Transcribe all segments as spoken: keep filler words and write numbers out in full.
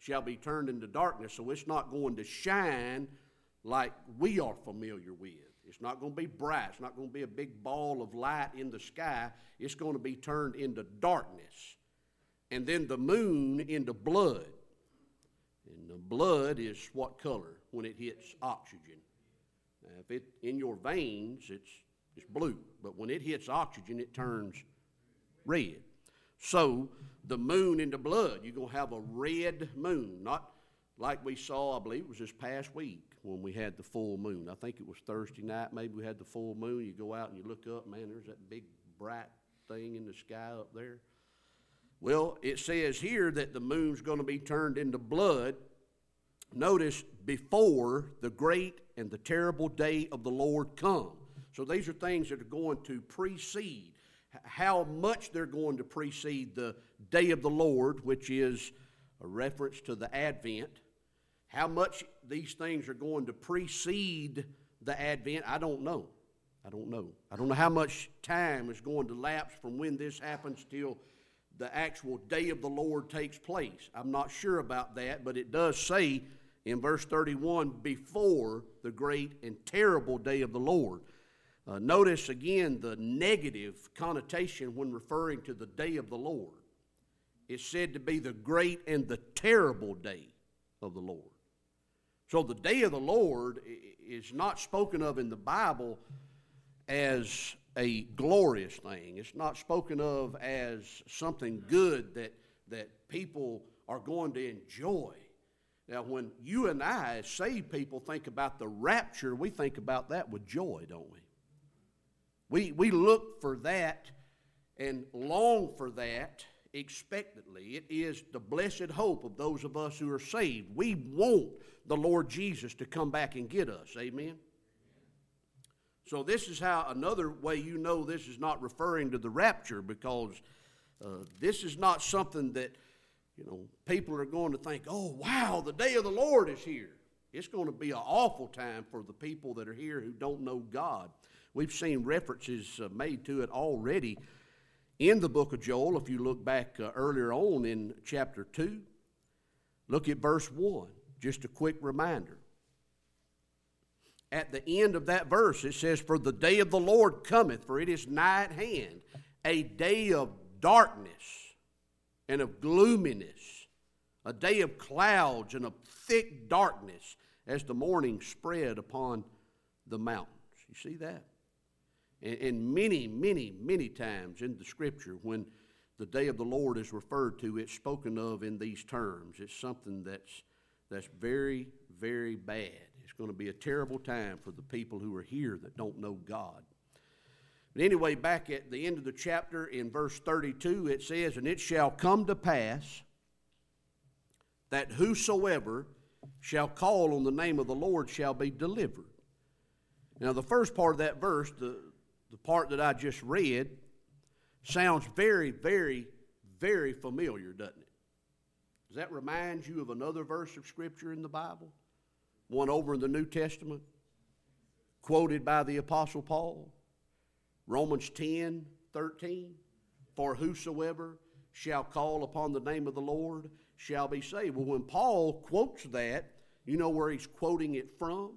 shall be turned into darkness. So it's not going to shine like we are familiar with. It's not going to be bright. It's not going to be a big ball of light in the sky. It's going to be turned into darkness. And then the moon into blood. And the blood is what color when it hits oxygen? Now, if it in your veins, it's it's blue. But when it hits oxygen, it turns red. So the moon into blood, you're going to have a red moon. Not like we saw, I believe it was this past week when we had the full moon. I think it was Thursday night, maybe we had the full moon. You go out and you look up, man, there's that big bright thing in the sky up there. Well, it says here that the moon's going to be turned into blood. Notice, before the great and the terrible day of the Lord come. So these are things that are going to precede. How much they're going to precede the day of the Lord, which is a reference to the Advent. How much these things are going to precede the Advent, I don't know. I don't know. I don't know how much time is going to lapse from when this happens till the actual day of the Lord takes place. I'm not sure about that, but it does say in verse thirty-one, before the great and terrible day of the Lord. Uh, notice again the negative connotation when referring to the day of the Lord. It's said to be the great and the terrible day of the Lord. So the day of the Lord is not spoken of in the Bible as a glorious thing. It's not spoken of as something good that, that people are going to enjoy. Now, when you and I, as saved people, think about the rapture, we think about that with joy, don't we? We, we look for that and long for that expectantly. It is the blessed hope of those of us who are saved. We want the Lord Jesus to come back and get us. Amen? So this is how, another way you know this is not referring to the rapture, because uh, this is not something that, you know, people are going to think, oh, wow, the day of the Lord is here. It's going to be an awful time for the people that are here who don't know God. We've seen references uh, made to it already in the book of Joel. If you look back uh, earlier on in chapter two, look at verse one, just a quick reminder. At the end of that verse, it says, for the day of the Lord cometh, for it is nigh at hand, a day of darkness and of gloominess, a day of clouds and of thick darkness as the morning spread upon the mountains. You see that? And, and many, many, many times in the Scripture, when the day of the Lord is referred to, it's spoken of in these terms. It's something that's, that's very, very bad. It's going to be a terrible time for the people who are here that don't know God. But anyway, back at the end of the chapter in verse thirty-two, it says, and it shall come to pass that whosoever shall call on the name of the Lord shall be delivered. Now, the first part of that verse, the, the part that I just read, sounds very, very, very familiar, doesn't it? Does that remind you of another verse of Scripture in the Bible? One over in the New Testament, quoted by the Apostle Paul. Romans ten, thirteen, for whosoever shall call upon the name of the Lord shall be saved. Well, when Paul quotes that, you know where he's quoting it from?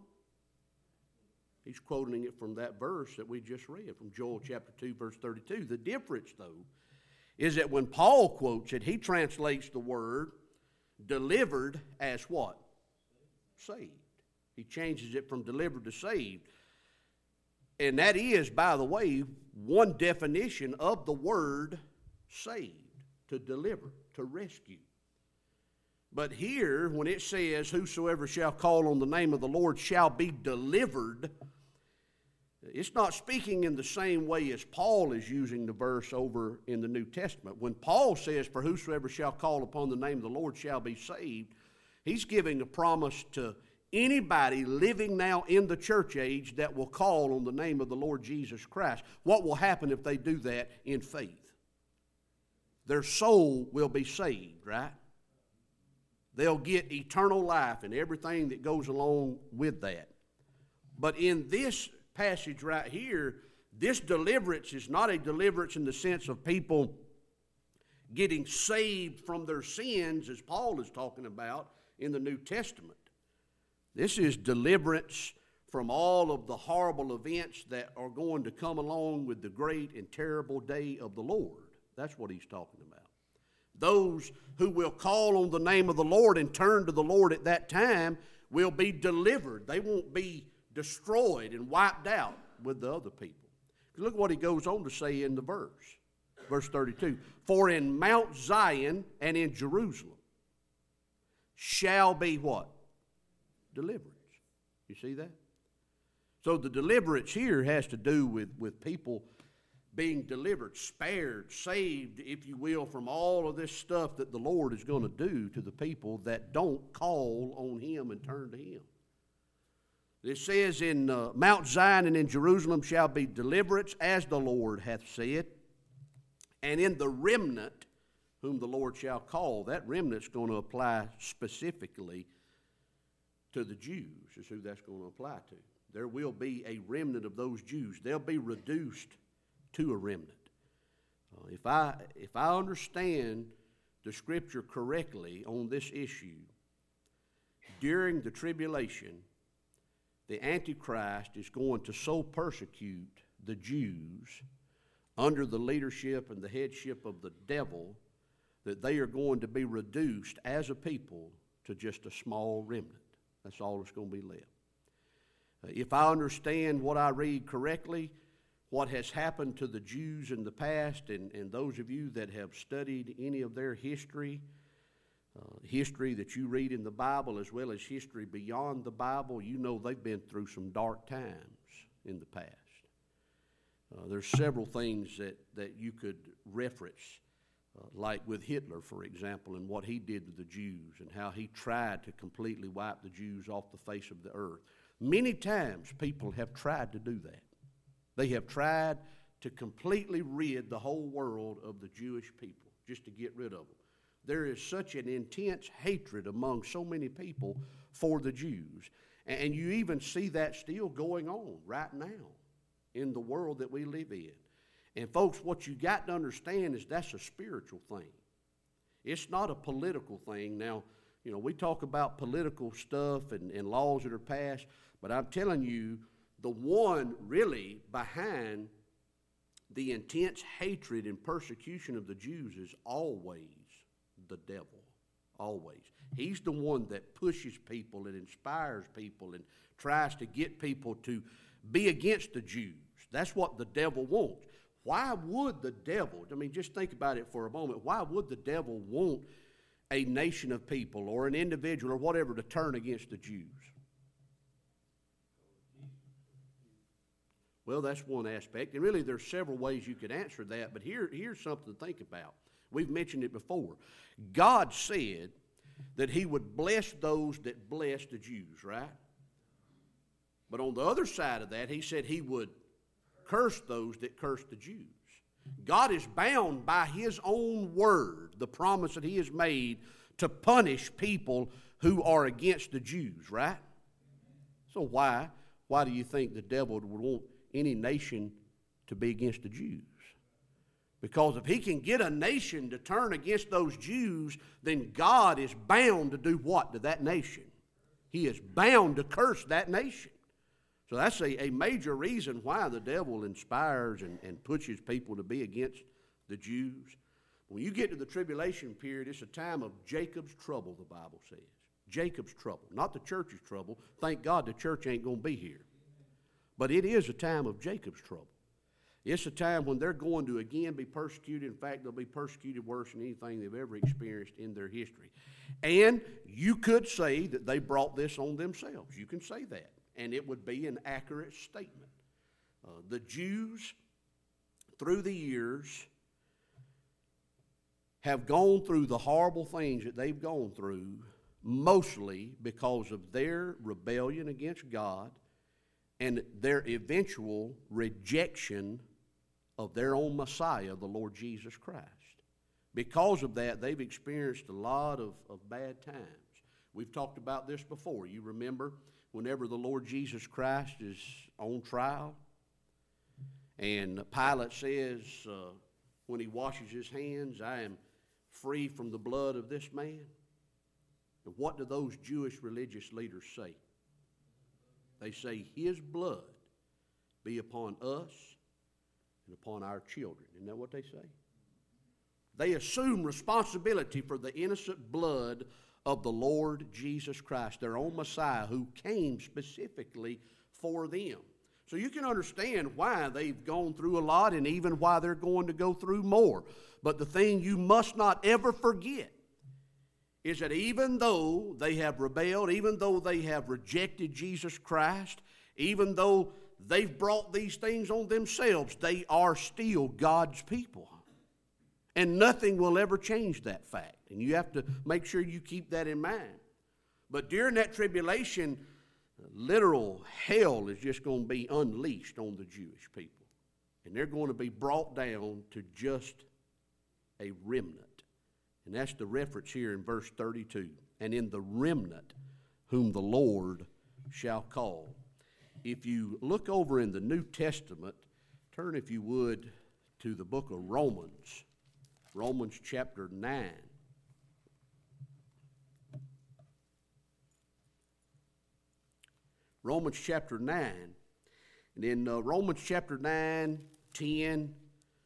He's quoting it from that verse that we just read, from Joel chapter two, verse thirty-two. The difference, though, is that when Paul quotes it, he translates the word delivered as what? Saved. He changes it from delivered to saved. And that is, by the way, one definition of the word saved, to deliver, to rescue. But here, when it says, whosoever shall call on the name of the Lord shall be delivered, it's not speaking in the same way as Paul is using the verse over in the New Testament. When Paul says, for whosoever shall call upon the name of the Lord shall be saved, he's giving a promise to anybody living now in the church age that will call on the name of the Lord Jesus Christ. What will happen if they do that in faith? Their soul will be saved, right? They'll get eternal life and everything that goes along with that. But in this passage right here, this deliverance is not a deliverance in the sense of people getting saved from their sins, as Paul is talking about in the New Testament. This is deliverance from all of the horrible events that are going to come along with the great and terrible day of the Lord. That's what he's talking about. Those who will call on the name of the Lord and turn to the Lord at that time will be delivered. They won't be destroyed and wiped out with the other people. Look what he goes on to say in the verse. Verse thirty-two. For in Mount Zion and in Jerusalem shall be what? Deliverance. You see that? So the deliverance here has to do with, with people being delivered, spared, saved, if you will, from all of this stuff that the Lord is going to do to the people that don't call on him and turn to him. It says in uh, Mount Zion and in Jerusalem shall be deliverance, as the Lord hath said, and in the remnant whom the Lord shall call. That remnant's going to apply specifically to the Jews, is who that's going to apply to. There will be a remnant of those Jews. They'll be reduced to a remnant. Uh, if I if I understand the Scripture correctly on this issue, during the tribulation, the Antichrist is going to so persecute the Jews under the leadership and the headship of the devil that they are going to be reduced as a people to just a small remnant. That's all that's going to be left. Uh, if I understand what I read correctly, what has happened to the Jews in the past, and, and those of you that have studied any of their history, uh, history that you read in the Bible as well as history beyond the Bible, you know they've been through some dark times in the past. Uh, there's several things that, that you could reference, uh, like with Hitler, for example, and what he did to the Jews and how he tried to completely wipe the Jews off the face of the earth. Many times people have tried to do that. They have tried to completely rid the whole world of the Jewish people, just to get rid of them. There is such an intense hatred among so many people for the Jews. And you even see that still going on right now in the world that we live in. And folks, what you got to understand is that's a spiritual thing. It's not a political thing. Now, you know, we talk about political stuff and, and laws that are passed, but I'm telling you, the one really behind the intense hatred and persecution of the Jews is always the devil. Always. He's the one that pushes people and inspires people and tries to get people to be against the Jews. That's what the devil wants. Why would the devil, I mean, just think about it for a moment, why would the devil want a nation of people or an individual or whatever to turn against the Jews? Well, that's one aspect, and really there's several ways you could answer that, but here, here's something to think about. We've mentioned it before. God said that he would bless those that bless the Jews, right? But on the other side of that, he said he would curse those that curse the Jews. God is bound by his own word, the promise that he has made, to punish people who are against the Jews, right? So why, why do you think the devil would want any nation to be against the Jews? Because if he can get a nation to turn against those Jews, then God is bound to do what to that nation? He is bound to curse that nation. So that's a, a major reason why the devil inspires and, and pushes people to be against the Jews. When you get to the tribulation period, it's a time of Jacob's trouble, the Bible says. Jacob's trouble, not the church's trouble. Thank God the church ain't going to be here. But it is a time of Jacob's trouble. It's a time when they're going to again be persecuted. In fact, they'll be persecuted worse than anything they've ever experienced in their history. And you could say that they brought this on themselves. You can say that, and it would be an accurate statement. Uh, the Jews, through the years, have gone through the horrible things that they've gone through, mostly because of their rebellion against God and their eventual rejection of their own Messiah, the Lord Jesus Christ. Because of that, they've experienced a lot of, of bad times. We've talked about this before. You remember whenever the Lord Jesus Christ is on trial, and Pilate says, uh, when he washes his hands, I am free from the blood of this man? And what do those Jewish religious leaders say? They say, his blood be upon us and upon our children. Isn't that what they say? They assume responsibility for the innocent blood of the Lord Jesus Christ, their own Messiah, who came specifically for them. So you can understand why they've gone through a lot and even why they're going to go through more. But the thing you must not ever forget is that even though they have rebelled, even though they have rejected Jesus Christ, even though they've brought these things on themselves, they are still God's people. And nothing will ever change that fact. And you have to make sure you keep that in mind. But during that tribulation, literal hell is just going to be unleashed on the Jewish people. And they're going to be brought down to just a remnant. And that's the reference here in verse thirty-two. And in the remnant whom the Lord shall call. If you look over in the New Testament, turn if you would to the book of Romans. Romans chapter nine. Romans chapter nine. And in uh, Romans chapter nine, ten,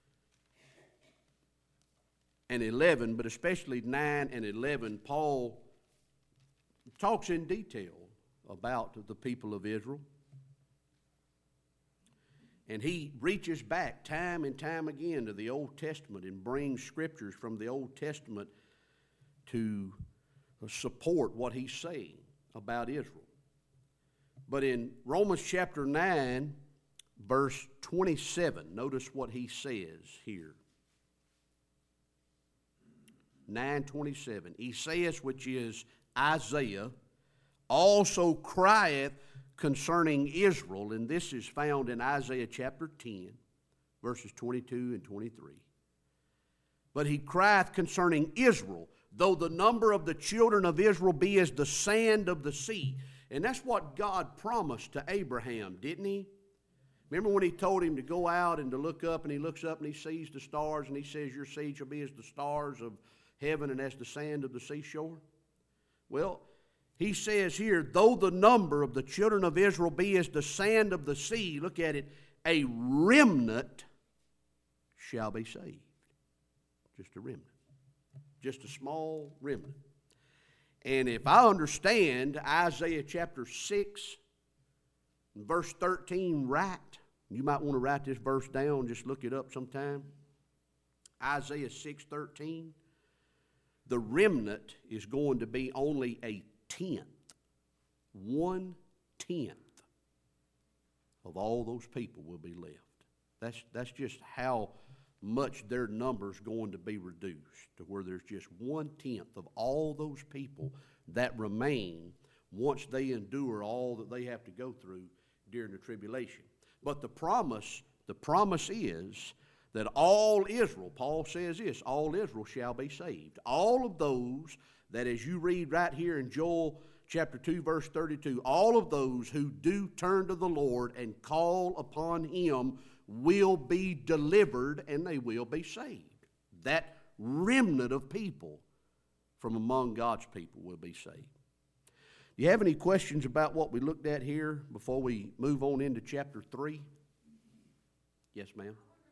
and eleven, but especially nine and eleven, Paul talks in detail about the people of Israel. And he reaches back time and time again to the Old Testament and brings scriptures from the Old Testament to support what he's saying about Israel. But in Romans chapter nine, verse twenty-seven, notice what he says here. nine twenty-seven. He says, which is Isaiah, also crieth concerning Israel, and this is found in Isaiah chapter ten, verses twenty-two and twenty-three. But he crieth concerning Israel, though the number of the children of Israel be as the sand of the sea. And that's what God promised to Abraham, didn't he? Remember when he told him to go out and to look up, and he looks up and he sees the stars, and he says, your seed shall be as the stars of heaven and as the sand of the seashore? Well, he says here, though the number of the children of Israel be as the sand of the sea, look at it, a remnant shall be saved. Just a remnant. Just a small remnant. And if I understand Isaiah chapter six, verse thirteen right, you might want to write this verse down, just look it up sometime. Isaiah six thirteen, the remnant is going to be only a tenth, one tenth of all those people will be left. That's, that's just how much their number's going to be reduced, to where there's just one tenth of all those people that remain once they endure all that they have to go through during the tribulation. But the promise, the promise is that all Israel, Paul says this, all Israel shall be saved. All of those that, as you read right here in Joel chapter two, verse thirty-two, all of those who do turn to the Lord and call upon Him will be delivered and they will be saved. That remnant of people from among God's people will be saved. Do you have any questions about what we looked at here before we move on into chapter three? Yes, ma'am.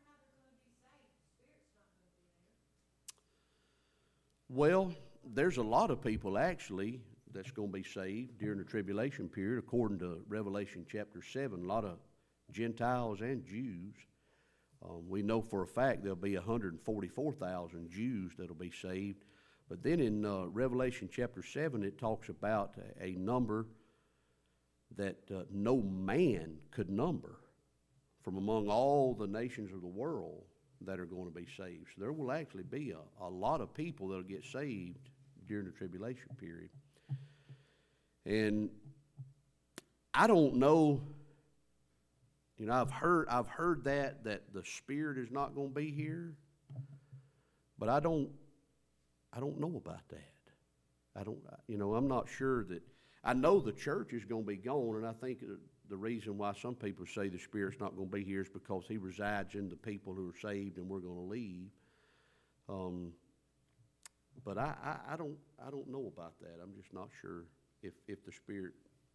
Well, there's a lot of people actually that's going to be saved during the tribulation period, according to Revelation chapter seven. A lot of Gentiles and Jews. Um, we know for a fact there'll be one hundred forty-four thousand Jews that'll be saved. But then in uh, Revelation chapter seven, it talks about a, a number that uh, no man could number from among all the nations of the world that are going to be saved. So there will actually be a, a lot of people that will get saved during the tribulation period. And I don't know, you know, I've heard I've heard that that the Spirit is not going to be here, but I don't I don't know about that. I don't, you know, I'm not sure that, I know the church is going to be gone, and I think the reason why some people say the Spirit's not going to be here is because He resides in the people who are saved and we're going to leave. Um, But I, I, I don't, I don't know about that. I'm just not sure if, if the Spirit.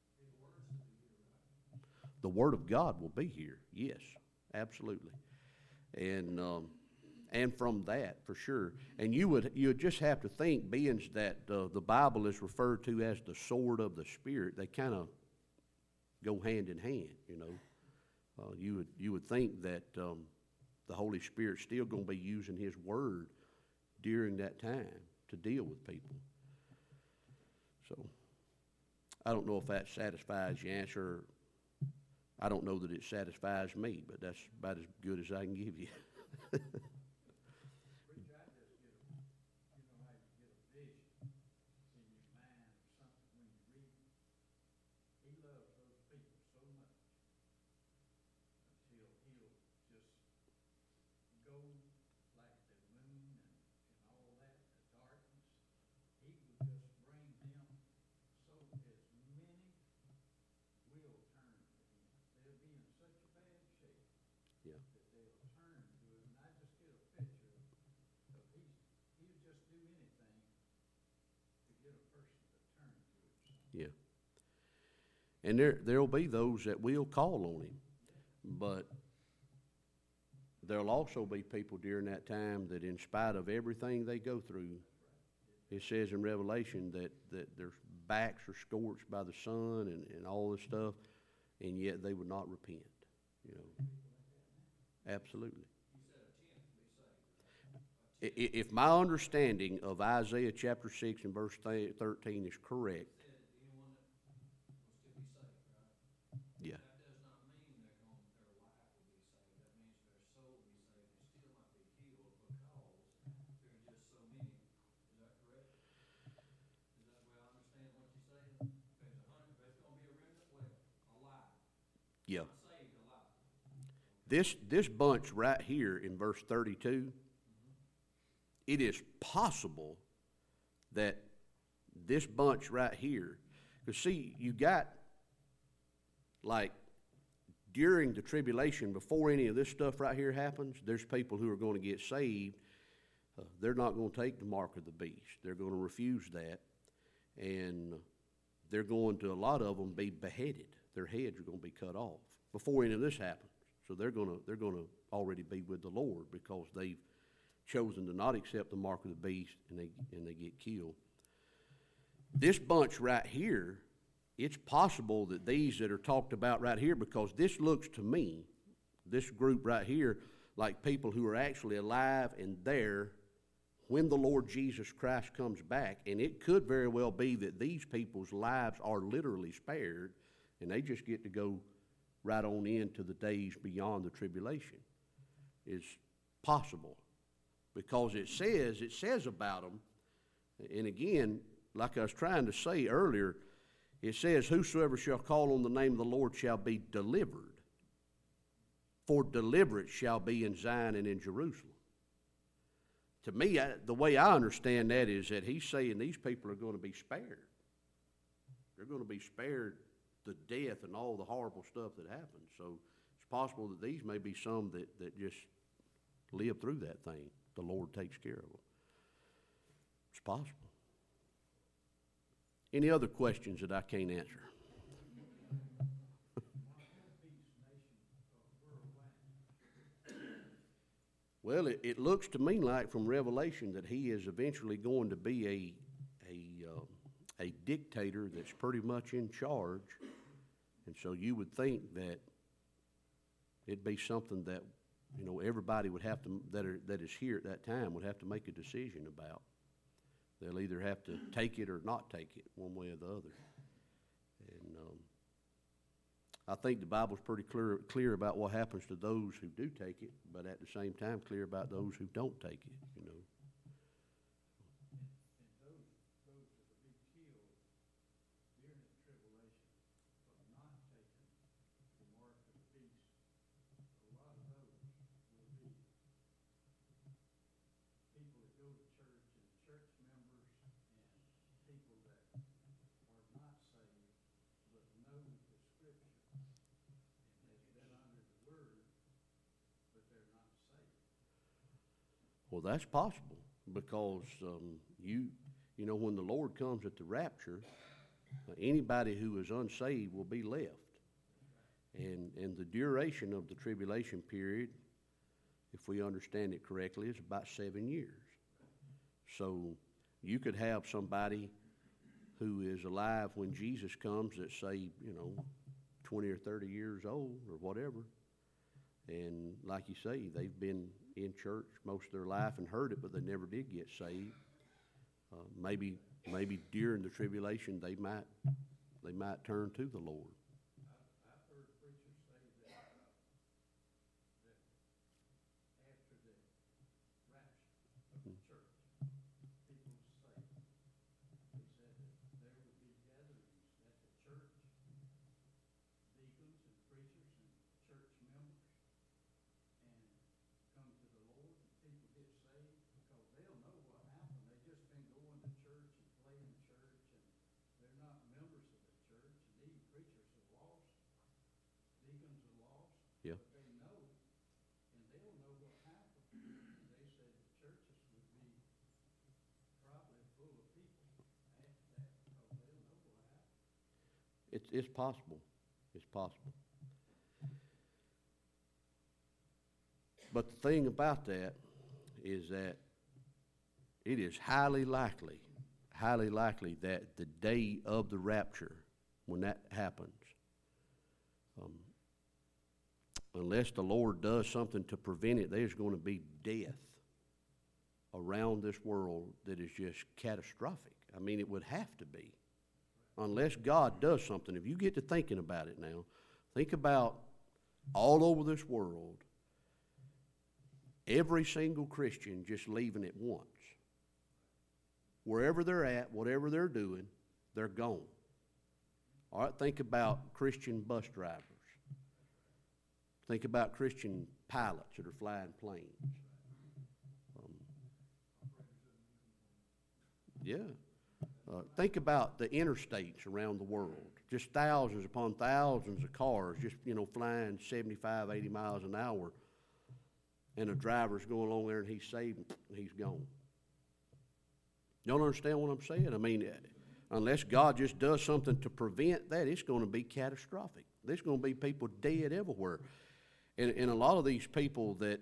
The Word of God will be here, yes, absolutely. And, um, and from that, for sure. And you would, you would just have to think, being that uh, the Bible is referred to as the sword of the Spirit, they kind of go hand in hand, you know. Uh, you would, you would think that um, the Holy Spirit's still going to be using His Word during that time to deal with people. So, I don't know if that satisfies your answer. I don't know that it satisfies me, but that's about as good as I can give you. Yeah. Yeah. And there there'll be those that will call on Him, but there'll also be people during that time that, in spite of everything they go through, it says in Revelation that, that their backs are scorched by the sun and, and all this stuff, and yet they would not repent. You know, absolutely. I- i- If my understanding of Isaiah chapter six and verse thirteen is correct, yeah, yeah. This this bunch right here in verse thirty-two, it is possible that this bunch right here, because see, you got, like, during the tribulation, before any of this stuff right here happens, there's people who are going to get saved. Uh, they're not going to take the mark of the beast. They're going to refuse that, and they're going to, a lot of them, be beheaded. Their heads are going to be cut off before any of this happens. So they're going to they're going to already be with the Lord because they've chosen to not accept the mark of the beast, and they and they get killed. This bunch right here, it's possible that these that are talked about right here, because this looks to me, this group right here, like people who are actually alive and there when the Lord Jesus Christ comes back. And it could very well be that these people's lives are literally spared, and they just get to go right on into the days beyond the tribulation. It's possible, because it says, it says about them, and again, like I was trying to say earlier, it says, whosoever shall call on the name of the Lord shall be delivered. For deliverance shall be in Zion and in Jerusalem. To me, I, the way I understand that is that he's saying these people are going to be spared. They're going to be spared the death and all the horrible stuff that happens. So it's possible that these may be some that, that just live through that thing. The Lord takes care of them. It's possible. Any other questions that I can't answer? Well, it, it looks to me like from Revelation that he is eventually going to be a a um, a dictator that's pretty much in charge, and so you would think that it'd be something that, you know, everybody would have to that are that is here at that time would have to make a decision about. They'll either have to take it or not take it, one way or the other. And um, I think the Bible's pretty clear clear about what happens to those who do take it, but at the same time clear about those who don't take it, you know. Well, that's possible, because um, you, you know, when the Lord comes at the rapture, uh, anybody who is unsaved will be left. And, and the duration of the tribulation period, if we understand it correctly, is about seven years. So you could have somebody who is alive when Jesus comes that say, you know, twenty or thirty years old or whatever. And like you say, they've been in church most of their life and heard it, but they never did get saved. Uh, maybe maybe during the tribulation they might they might turn to the Lord. I've heard preachers say that, uh, that after the rapture of the church, people say, they said that there would be gatherings at the church, deacons and preachers and church members, and come to the Lord, and people get saved because they'll know what happened. They just been going to church and playing church, and they're not members of the church, and even preachers are lost, deacons are lost, Yeah. but they know, and they'll know what happened. And they said the churches would be probably full of people after that because they'll know what happened. It's it's possible. It's possible. But the thing about that is that it is highly likely, highly likely that the day of the rapture, when that happens, um, unless the Lord does something to prevent it, there's going to be death around this world that is just catastrophic. I mean, it would have to be. Unless God does something. If you get to thinking about it now, think about all over this world, every single Christian just leaving at once. Wherever they're at, whatever they're doing, they're gone. All right, think about Christian bus drivers. Think about Christian pilots that are flying planes. Um, yeah. Uh, think about the interstates around the world. Just thousands upon thousands of cars just, you know, flying seventy-five, eighty miles an hour. And a driver's going along there and he's saved and he's gone. You don't understand what I'm saying? I mean, unless God just does something to prevent that, it's going to be catastrophic. There's going to be people dead everywhere. And, and a lot of these people that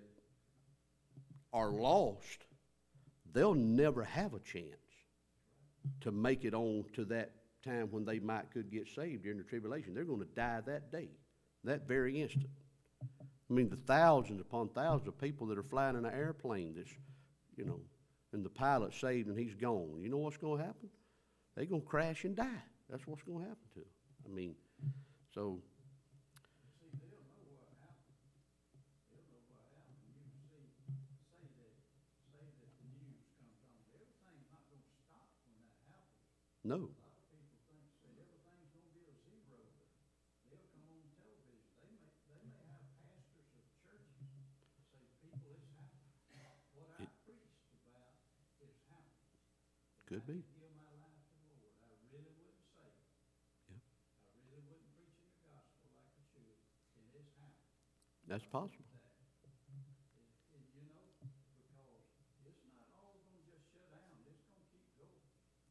are lost, they'll never have a chance to make it on to that time when they might could get saved during the tribulation. They're going to die that day, that very instant. I mean, the thousands upon thousands of people that are flying in an airplane that's, you know, and the pilot's saved and he's gone. You know what's going to happen? They're going to crash and die. That's what's going to happen to them. I mean, so. See, they'll know what happened. They'll know what happened. You see, say that, say that the news comes on. Everything's not going to stop when that happens. No. A lot of people think, say, everything's going to be a zero. They'll come on television. They may, they may have pastors of churches say, people, it's happening. What I It- preached about is happening. Could be. I give my life to the Lord. I really wouldn't say it. Yep. I really wouldn't preach in the gospel like I should, and it's happening. That's possible. That, it, it, you know, because it's not all going to just shut down. It's going to keep going.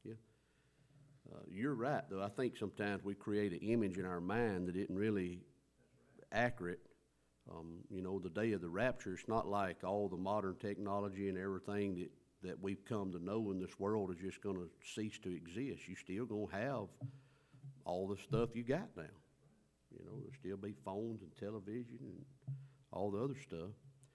Uh, you're right, though. I think sometimes we create an image in our mind that isn't really accurate. Um, you know, the day of the rapture, it's not like all the modern technology and everything that, that we've come to know in this world is just going to cease to exist. You still going to have all the stuff you got now. You know, there'll still be phones and television and all the other stuff.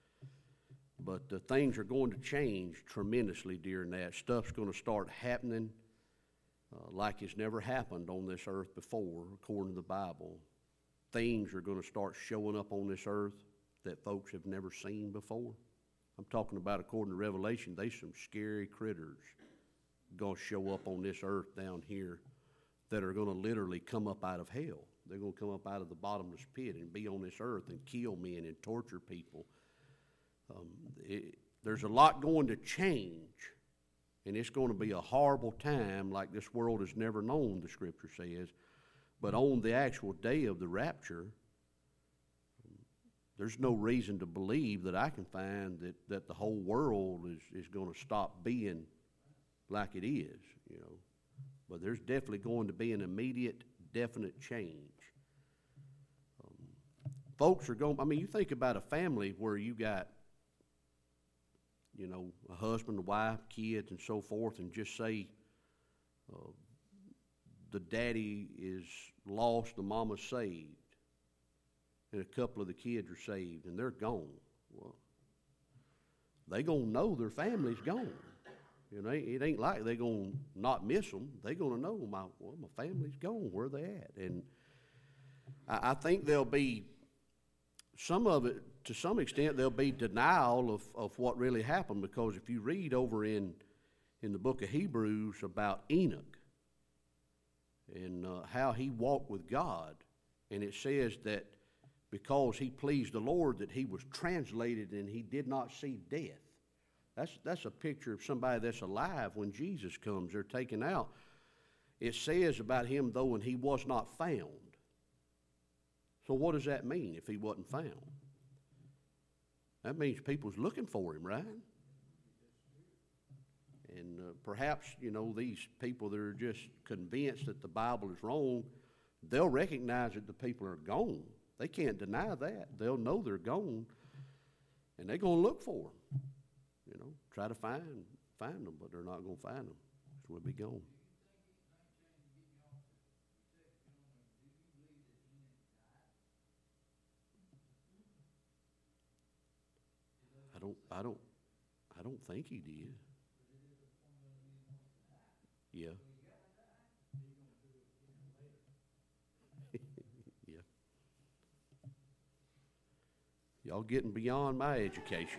But uh, things are going to change tremendously during that. Stuff's going to start happening uh, like it's never happened on this earth before, according to the Bible. Things are going to start showing up on this earth that folks have never seen before. I'm talking about, according to Revelation, there's some scary critters going to show up on this earth down here that are going to literally come up out of hell. They're going to come up out of the bottomless pit and be on this earth and kill men and torture people. Um, it, there's a lot going to change, and it's going to be a horrible time like this world has never known, the Scripture says. But on the actual day of the rapture, there's no reason to believe that I can find that, that the whole world is, is going to stop being like it is, you know. But there's definitely going to be an immediate, definite change. Um, folks are going, I mean, you think about a family where you got, you know, a husband, a wife, kids, and so forth, and just say uh, the daddy is lost, the mama's saved, and a couple of the kids are saved, and they're gone. Well, they gonna know their family's gone. You know, it ain't like they gonna not miss them. They gonna know my well, my family's gone. Where they at? And I, I think there'll be some of it. To some extent, there'll be denial of, of what really happened, because if you read over in in the book of Hebrews about Enoch and uh, how he walked with God, and it says that because he pleased the Lord, that he was translated and he did not see death. That's, that's a picture of somebody that's alive when Jesus comes. They're taken out. It says about him, though, and he was not found. So what does that mean if he wasn't found? That means people's looking for him, right? And uh, perhaps, you know, these people that are just convinced that the Bible is wrong, they'll recognize that the people are gone. They can't deny that. They'll know they're gone, and they're going to look for them. You know, try to find find them, but they're not going to find them. So we'll be gone. I don't, I don't, I don't think he did. Yeah. Yeah. Y'all getting beyond my education.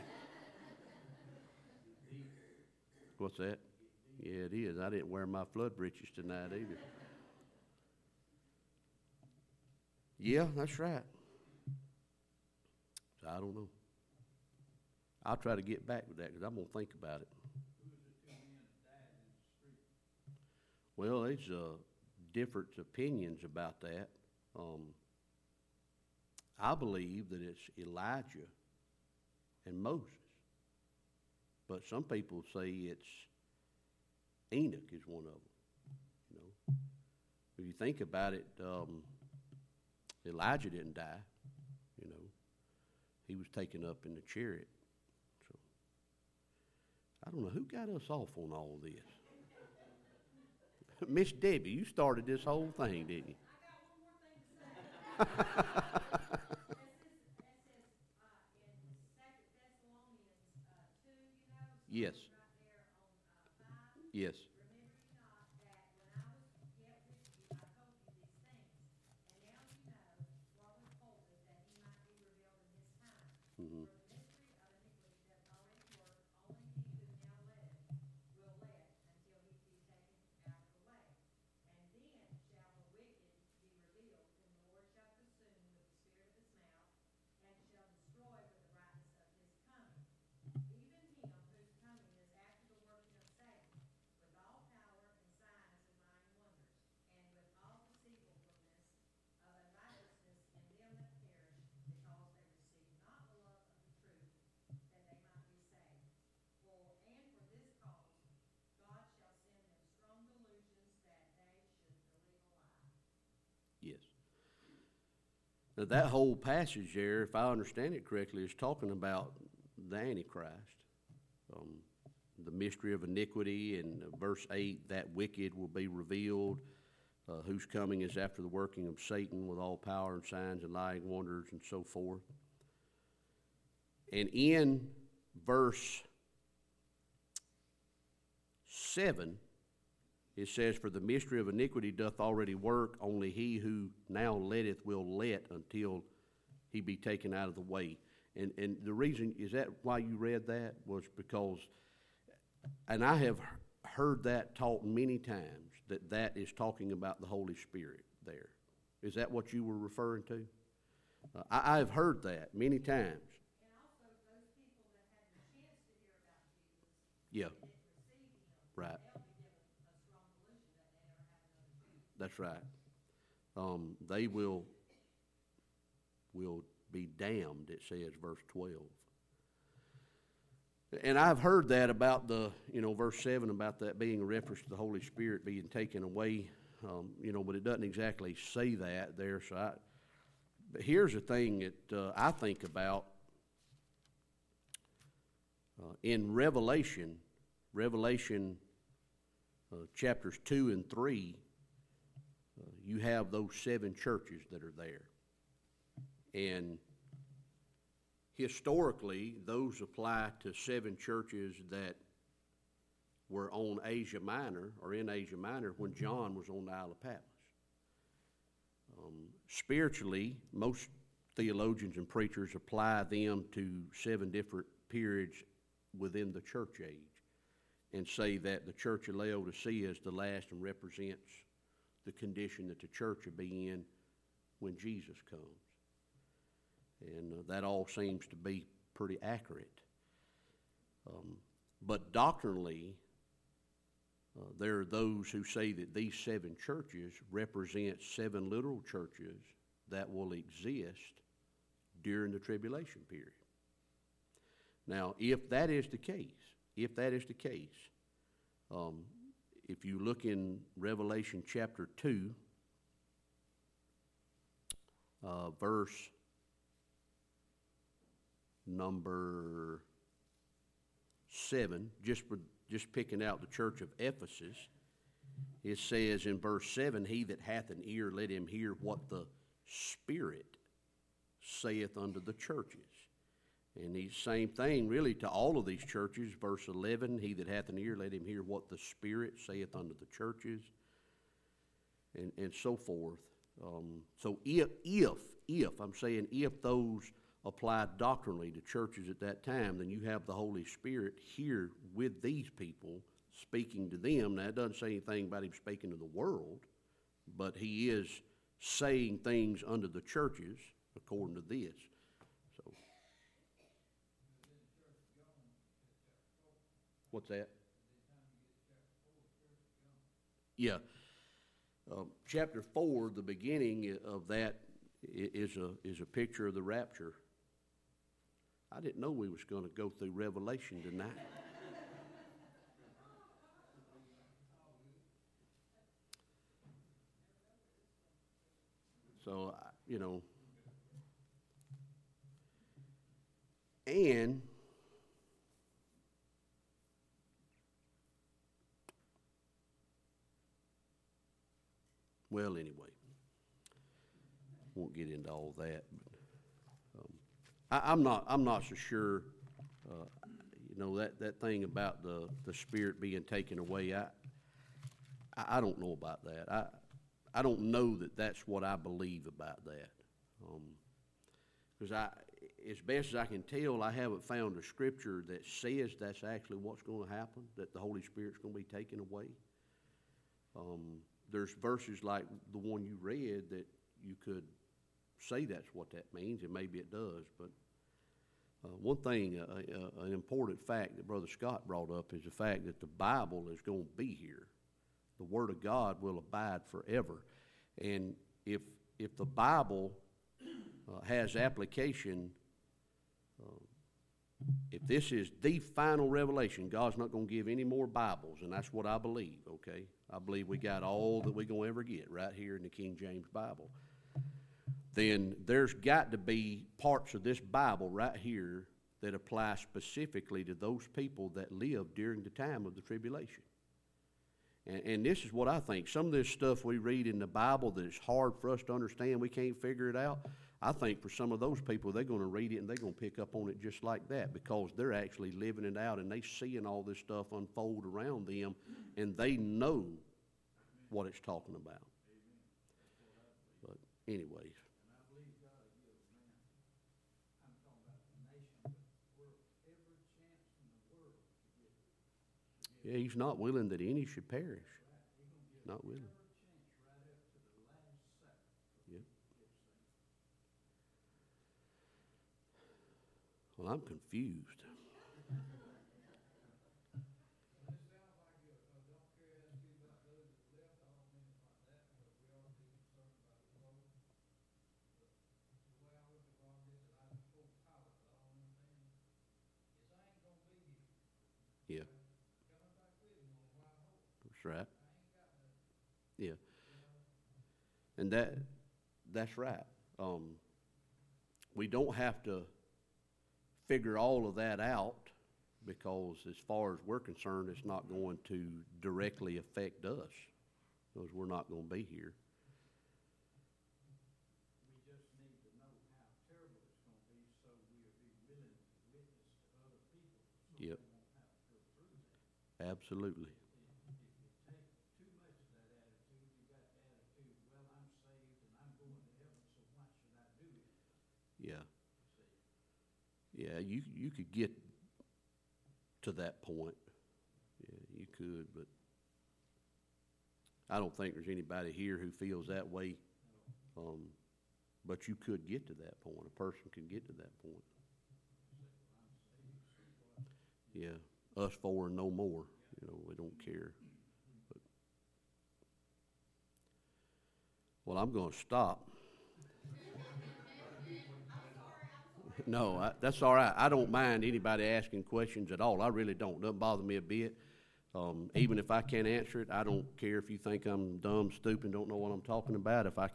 What's that? Yeah, it is. I didn't wear my flood breeches tonight either. Yeah, that's right. So I don't know. I'll try to get back with that because I'm going to think about it. Well, there's uh, different opinions about that. Um, I believe that it's Elijah and Moses. But some people say it's Enoch is one of them. You know, if you think about it, um, Elijah didn't die. You know, he was taken up in the chariot. So I don't know who got us off on all this. Miss Debbie, you started this whole thing, didn't you? I got one more thing to say. Yes. Yes. Remember ye not that when I was yet with you, I told you these things, and now you know what withholdeth that he might be revealed in his time. Mm-hmm. For the mystery of iniquity doth already work, only he who now letteth will let until he be taken out of the way. And then shall the wicked be revealed, whom the Lord shall consume with the spirit of his mouth, and shall destroy with the brightness of his coming. Even him whose coming is after the working of Satan, with all power and signs and lying wonders, and with all deceivableness of unrighteousness in them that perish, because they receive not the love of the truth, that they might be saved. For, and for this cause, God shall send them strong delusions, that they should believe a lie. Yes. Now that whole passage there, if I understand it correctly, is talking about the Antichrist, um, the mystery of iniquity, and uh, verse eight, that wicked will be revealed, uh, whose coming is after the working of Satan with all power and signs and lying wonders and so forth. And in verse seven, it says, for the mystery of iniquity doth already work, only he who now letteth will let until he be taken out of the way. And and the reason, is that why you read that? Was because, and I have heard that taught many times, that that is talking about the Holy Spirit there. Is that what you were referring to? Uh, I, I've heard that many times. And also those people that had the chance to hear about Jesus, Yeah. and didn't receive him, Right. they'll be given a strong delusion that they never have another chance. That's right. Um, they will will be damned, it says, verse twelve. And I've heard that about the, you know, verse seven, about that being a reference to the Holy Spirit being taken away, um, you know, but it doesn't exactly say that there. So I, but here's the thing that uh, I think about uh, in Revelation, Revelation uh, chapters two and three, uh, you have those seven churches that are there. And historically, those apply to seven churches that were on Asia Minor, or in Asia Minor, when John was on the Isle of Patmos. Um, spiritually, most theologians and preachers apply them to seven different periods within the church age and say that the church of Laodicea is the last and represents the condition that the church will be in when Jesus comes. And uh, that all seems to be pretty accurate. Um, but doctrinally, uh, there are those who say that these seven churches represent seven literal churches that will exist during the tribulation period. Now, if that is the case, if that is the case, um, if you look in Revelation chapter two, uh, verse number seven, just for, just picking out the church of Ephesus, it says in verse seven, "He that hath an ear, let him hear what the Spirit saith unto the churches." And the same thing really to all of these churches. Verse eleven, "He that hath an ear, let him hear what the Spirit saith unto the churches," and, and so forth. Um, so if, if, if, I'm saying if those apply doctrinally to churches at that time, then you have the Holy Spirit here with these people speaking to them. Now, it doesn't say anything about him speaking to the world, but he is saying things unto the churches according to this. So, what's that? Yeah. Um, chapter four, the beginning of that is a is a picture of the rapture. I didn't know we was going to go through Revelation tonight. So, you know, and well, anyway, won't get into all that. But, um, I, I'm not. I'm not so sure. Uh, you know that, that thing about the, the Spirit being taken away. I, I I don't know about that. I I don't know that that's what I believe about that. Because um, I, as best as I can tell, I haven't found a scripture that says that's actually what's going to happen. That the Holy Spirit's going to be taken away. Um, there's verses like the one you read that you could say that's what that means, and maybe it does. But uh, one thing, uh, uh, an important fact that Brother Scott brought up is the fact that the Bible is going to be here. The Word of God will abide forever. And if if the Bible uh, has application, uh, if this is the final revelation, God's not going to give any more Bibles, and that's what I believe, okay? I believe we got all that we're going to ever get right here in the King James Bible. Then there's got to be parts of this Bible right here that apply specifically to those people that live during the time of the tribulation. And, and this is what I think. Some of this stuff we read in the Bible that is hard for us to understand, we can't figure it out, I think for some of those people, they're going to read it and they're going to pick up on it just like that because they're actually living it out and they're seeing all this stuff unfold around them and they know what it's talking about. But anyways. Yeah, he's not willing that any should perish. Not willing. Yep. Well, I'm confused. Yeah. That's right. Yeah. And that, that's right. Um, we don't have to figure all of that out, because as far as we're concerned, it's not going to directly affect us, because we're not gonna be here. We just need to know how terrible it's gonna be, so we'll be willing to witness to other people, so they Yep. won't have to go through that. Absolutely. If, if you take too much of that attitude, you got the attitude, well, I'm saved and I'm going to heaven, so why should I do it? Yeah. See? Yeah, you, you could get to that point. Yeah, you could, but I don't think there's anybody here who feels that way. Um, but you could get to that point. A person could get to that point. Yeah, us four and no more. You know, we don't care. But, well, I'm going to stop. No, I, that's all right. I don't mind anybody asking questions at all. I really don't. Doesn't bother me a bit. Um, even if I can't answer it, I don't care if you think I'm dumb, stupid, don't know what I'm talking about. If I